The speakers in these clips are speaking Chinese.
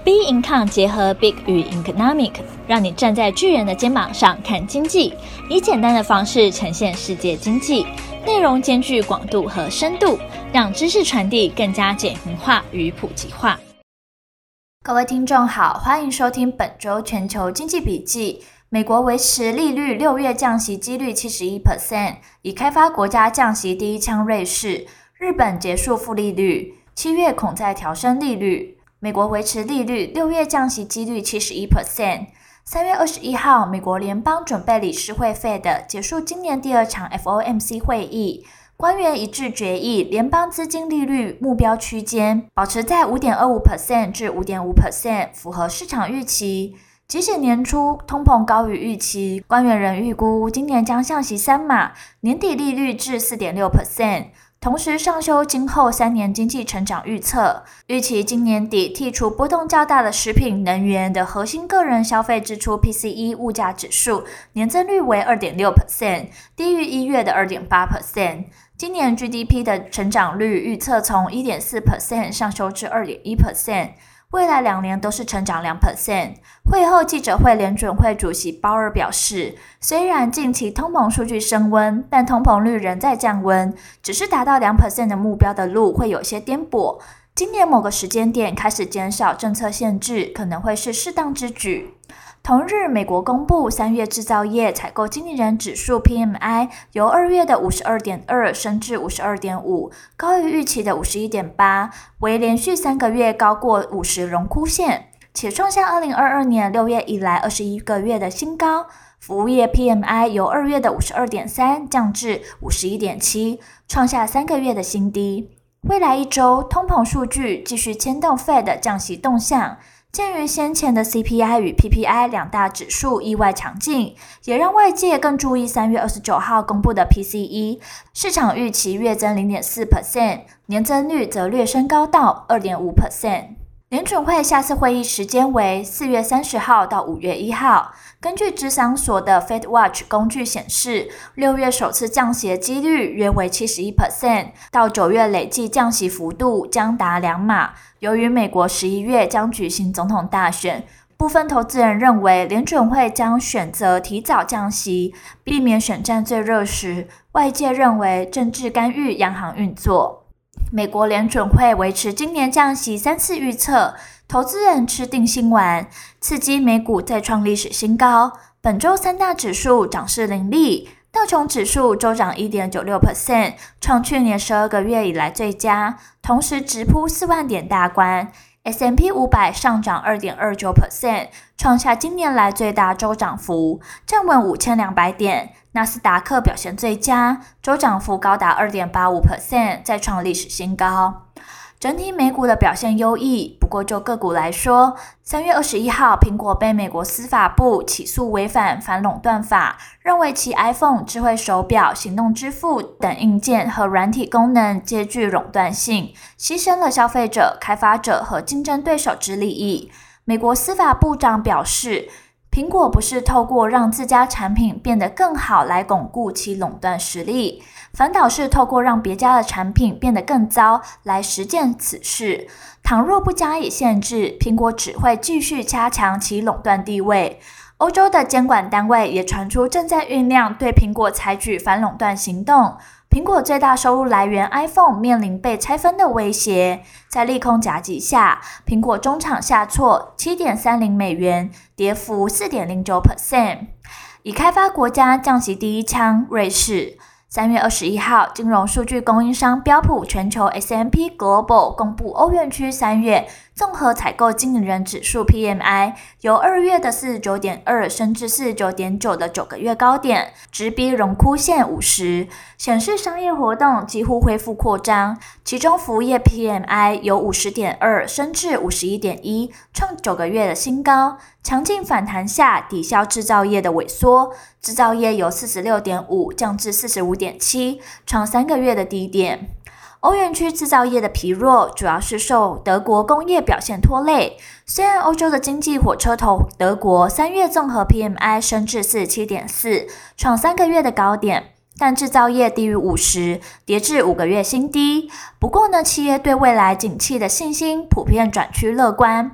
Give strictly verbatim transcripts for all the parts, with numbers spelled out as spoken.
B Income 结合 Big 与 Economic， 让你站在巨人的肩膀上看经济，以简单的方式呈现世界经济，内容兼具广度和深度，让知识传递更加简明化与普及化。各位听众好，欢迎收听本周全球经济笔记。美国维持利率六月降息几率 百分之七十一， 已开发国家降息第一枪瑞士，日本结束负利率，七月恐再调升利率。美国维持利率六月降息几率 百分之七十一。 三月二十一号，美国联邦准备理事会 Fed 结束今年第二场 F O M C 会议，官员一致决议联邦资金利率目标区间保持在 百分之五点二五 至 百分之五点五， 符合市场预期。即使年初通膨高于预期，官员仍预估今年将降息三码，年底利率至 百分之四点六。同时上修今后三年经济成长预测，预期今年底剔除波动较大的食品、能源的核心个人消费支出 P C E 物价指数年增率为 百分之二点六， 低于一月的 百分之二点八。 今年 G D P 的成长率预测从 百分之一点四 上修至 百分之二点一， 未来两年都是成长 百分之二。 会后记者会，联准会主席鲍尔表示，虽然近期通膨数据升温，但通膨率仍在降温，只是达到 百分之二 的目标的路会有些颠簸。今年某个时间点开始减少政策限制，可能会是适当之举。同日，美国公布三月制造业采购经理人指数 P M I 由二月的 五十二点二 升至 五十二点五， 高于预期的 五十一点八， 为连续三个月高过五十荣枯线，且创下二零二二年六月以来二十一个月的新高。服务业 P M I 由二月的 五十二点三 降至 五十一点七， 创下三个月的新低。未来一周，通膨数据继续牵动 Fed 降息动向。鉴于先前的 C P I 与 P P I 两大指数意外强劲，也让外界更注意三月二十九号公布的 P C E， 市场预期月增 百分之零点四， 年增率则略升高到 百分之二点五。 联准会下次会议时间为四月三十号到五月一号。根据芝商所的 FedWatch 工具显示，六月首次降息的几率约为 百分之七十一， 到九月累计降息幅度将达两码。由于美国十一月将举行总统大选，部分投资人认为联准会将选择提早降息，避免选战最热时。外界认为政治干预央行运作。美国联准会维持今年降息三次预测，投资人吃定心丸，刺激美股再创历史新高。本周三大指数涨势凌厉，道琼指数周涨 百分之一点九六， 创去年十二个月以来最佳，同时直扑四万点大关。S and P 五百 上涨 百分之二点二九， 创下今年来最大周涨幅，站稳五千两百点。纳斯达克表现最佳，周涨幅高达 百分之二点八五， 再创历史新高。整体美股的表现优异，不过就个股来说，三月二十一号，苹果被美国司法部起诉违反反垄断法，认为其 iPhone、智慧手表、行动支付等硬件和软体功能皆具垄断性，牺牲了消费者、开发者和竞争对手之利益。美国司法部长表示，苹果不是透过让自家产品变得更好来巩固其垄断实力，反倒是透过让别家的产品变得更糟来实践此事。倘若不加以限制，苹果只会继续加强其垄断地位。欧洲的监管单位也传出正在酝酿对苹果采取反垄断行动。苹果最大收入来源 iPhone 面临被拆分的威胁，在利空夹击下，苹果中场下挫 七点三零美元，跌幅 百分之四点零九。 已开发国家降息第一枪，瑞士。三月二十一号，金融数据供应商标普全球 S and P Global 公布欧元区三月综合采购经理人指数 P M I 由二月的 四十九点二 升至 四十九点九 的九个月高点，直逼荣枯线五十，显示商业活动几乎恢复扩张。其中服务业 P M I 由 五十点二 升至 五十一点一， 创九个月的新高。强劲反弹下抵消制造业的萎缩，制造业由 四十六点五 降至 四十五点七， 创三个月的低点。欧元区制造业的疲弱主要是受德国工业表现拖累，虽然欧洲的经济火车头德国三月综合 P M I 升至 四十七点四， 创三个月的高点，但制造业低于五十，跌至五个月新低。不过呢，企业对未来景气的信心普遍转趋乐观。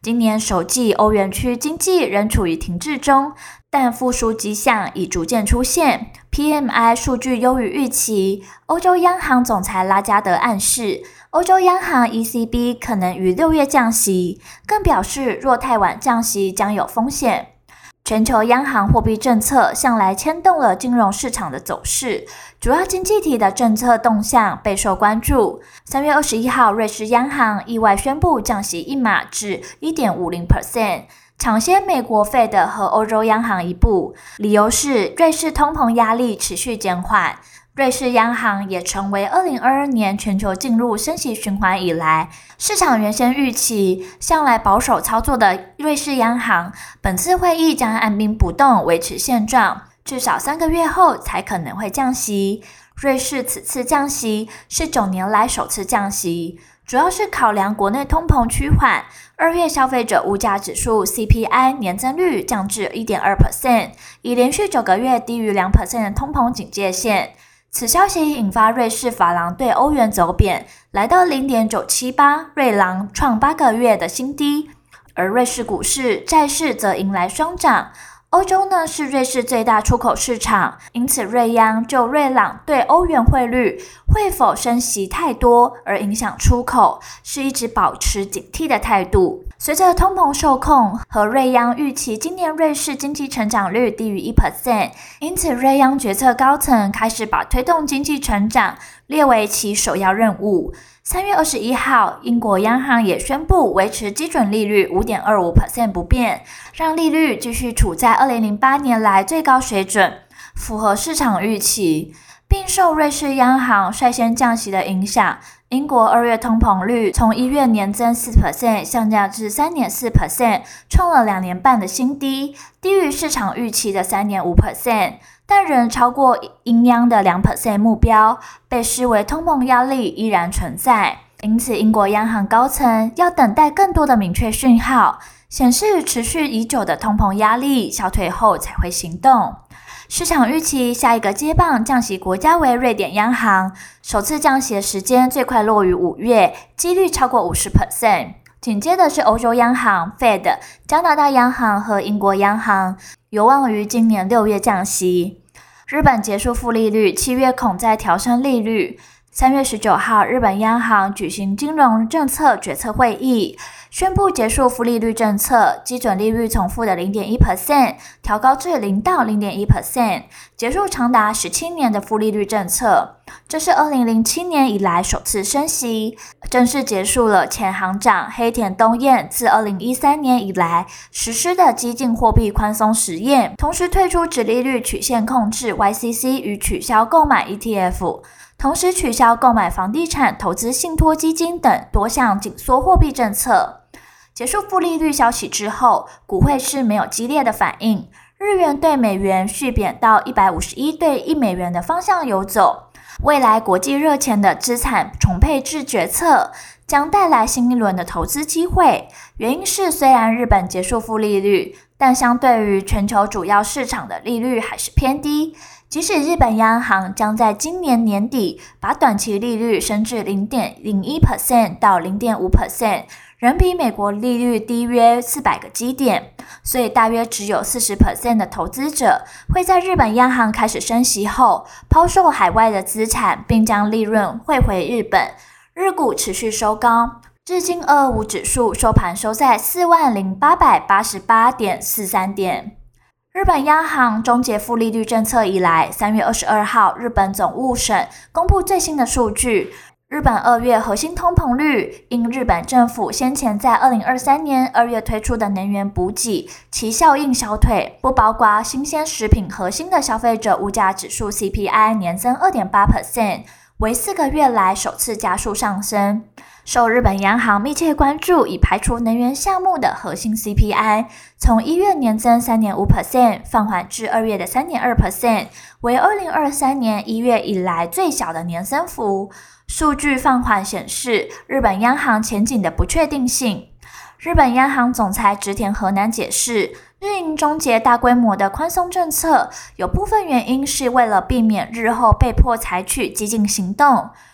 今年首季欧元区经济仍处于停滞中，但复苏迹象已逐渐出现。P M I 数据优于预期，欧洲央行总裁拉加德暗示，欧洲央行 E C B 可能于六月降息，更表示若太晚降息将有风险。全球央行货币政策向来牵动了金融市场的走势，主要经济体的政策动向备受关注。三月二十一号，瑞士央行意外宣布降息一码至 百分之一点五零，抢先美国 Fed 和欧洲央行一步，理由是瑞士通膨压力持续减缓。瑞士央行也成为二零二二年全球进入升息循环以来，市场原先预期向来保守操作的瑞士央行，本次会议将按兵不动维持现状，至少三个月后才可能会降息。瑞士此次降息是九年来首次降息，主要是考量国内通膨趋缓，二月消费者物价指数 C P I 年增率降至 百分之一点二， 已连续九个月低于 百分之二 的通膨警戒线。此消息引发瑞士法郎对欧元走贬，来到 零点九七八， 瑞郎创八个月的新低，而瑞士股市、债市则迎来双涨。欧洲呢是瑞士最大出口市场，因此瑞央就瑞郎对欧元汇率会否升息太多而影响出口，是一直保持警惕的态度。随着通膨受控和瑞央预期今年瑞士经济成长率低于 百分之一， 因此瑞央决策高层开始把推动经济成长列为其首要任务。三月二十一号，英国央行也宣布维持基准利率 百分之五点二五 不变，让利率继续处在二零零八年来最高水准，符合市场预期。并受瑞士央行率先降息的影响，英国二月通膨率从一月年增 百分之四 下降至 百分之三点四， 创了两年半的新低，低于市场预期的 百分之三点五， 但仍超过英央的 百分之二 目标，被视为通膨压力依然存在。因此，英国央行高层要等待更多的明确讯号，显示持续已久的通膨压力消退后才会行动。市场预期下一个接棒降息国家为瑞典央行，首次降息的时间最快落于五月，几率超过 百分之五十。紧接着是欧洲央行 Fed、加拿大央行和英国央行，有望于今年六月降息。日本结束负利率，七月恐再调升利率。三月十九号，日本央行举行金融政策决策会议，宣布结束负利率政策，基准利率从负的 零点一 调高至零到 零点一， 结束长达十七年的负利率政策。这是二零零七年以来首次升息，正式结束了前行长黑田东彦自二零一三年以来实施的激进货币宽松实验，同时退出殖利率曲线控制 Y C C 与取消购买 E T F，同时取消购买房地产投资信托基金等多项紧缩货币政策。结束负利率消息之后，股汇市没有激烈的反应，日元对美元续贬到一百五十一对一美元的方向游走。未来国际热钱的资产重配置决策将带来新一轮的投资机会。原因是虽然日本结束负利率，但相对于全球主要市场的利率还是偏低。即使日本央行将在今年年底把短期利率升至 零点零一 到 零点五， 仍比美国利率低约四百个基点，所以大约只有 百分之四十 的投资者会在日本央行开始升息后抛售海外的资产，并将利润汇回日本。日股持续收高，日经二二五指数收盘收在 四万零八百八十八点四三点。日本央行终结负利率政策以来，三月二十二号，日本总务省公布最新的数据。日本二月核心通膨率因日本政府先前在二零二三年二月推出的能源补给，其效应消退，不包括新鲜食品核心的消费者物价指数 C P I 年增 二点八， 为四个月来首次加速上升。受日本央行密切关注，已排除能源项目的核心 C P I 从一月年增 三点五， 放缓至二月的 三点二， 为二零二三年一月以来最小的年增幅。数据放缓显示日本央行前景的不确定性。日本央行总裁植田和男解释，日银终结大规模的宽松政策，有部分原因是为了避免日后被迫采取激进行动。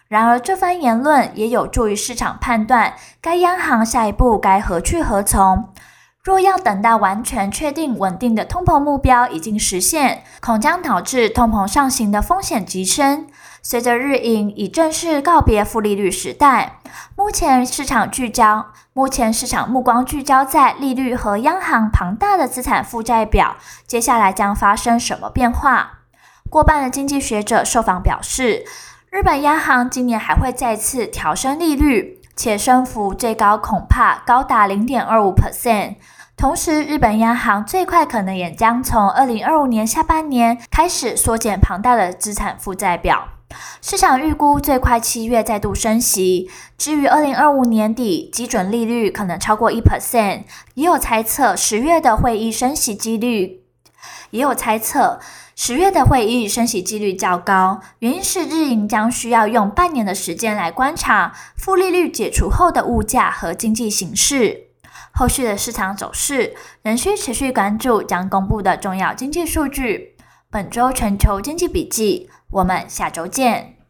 然而这番言论也有助于市场判断该央行下一步该何去何从。若要等到完全确定稳定的通膨目标已经实现，恐将导致通膨上行的风险急升。随着日银已正式告别负利率时代，目前市场聚焦，目前市场目光聚焦在利率和央行庞大的资产负债表，接下来将发生什么变化？过半的经济学者受访表示，日本央行今年还会再次调升利率，且升幅最高恐怕高达 百分之零点二五。同时，日本央行最快可能也将从二零二五年下半年开始缩减庞大的资产负债表。市场预估最快七月再度升息，至于二零二五年底基准利率可能超过 百分之一， 也有猜测十月的会议升息几率也有猜测十月的会议升息几率较高，原因是日银将需要用半年的时间来观察负利率解除后的物价和经济形势。后续的市场走势仍需持续关注将公布的重要经济数据。本周全球经济笔记，我们下周见。